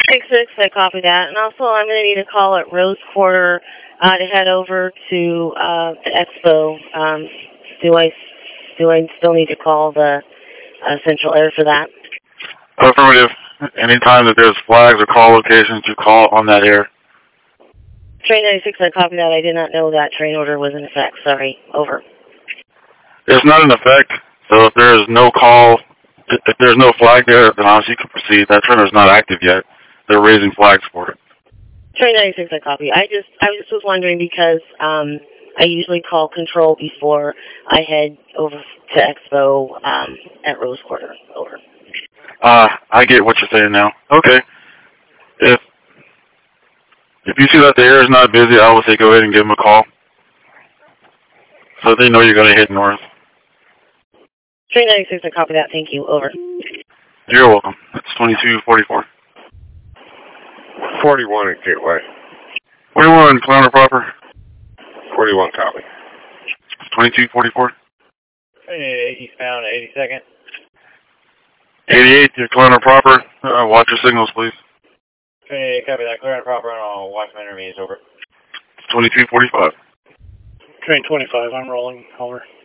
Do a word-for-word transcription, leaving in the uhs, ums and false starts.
six six, I copy that. And also, I'm going to need a call at Rose Quarter uh, to head over to uh, the expo. Um, do I do I still need to call the uh, Central Air for that? Affirmative. Anytime that there's flags or call locations, you call on that air. Train ninety-six, I copy that. I did not know that train order was in effect. Sorry. Over. It's not in effect, so if there is no call, if there's no flag there, then obviously you can proceed. That trainer is not active yet. They're raising flags for it. Train ninety-six, I copy. I just, I just was wondering because um, I usually call control before I head over to Expo um, at Rose Quarter. Over. Uh, I get what you're saying now. Okay. If if you see that the air is not busy, I would say go ahead and give them a call, so they know you're going to hit north. Train ninety-six, I copy that. Thank you. Over. You're welcome. It's twenty-two forty-four. forty-one at Gateway. forty-one, Clowner proper. forty-one, copy. twenty-two forty-four. Eastbound at eighty-second. eighty-eight, you're Clowner proper. Uh, watch your signals, please. Hey, copy that. Clear and proper and I'll watch my interviews. Over. twenty-two forty-five. Train twenty-five, I'm rolling. Over.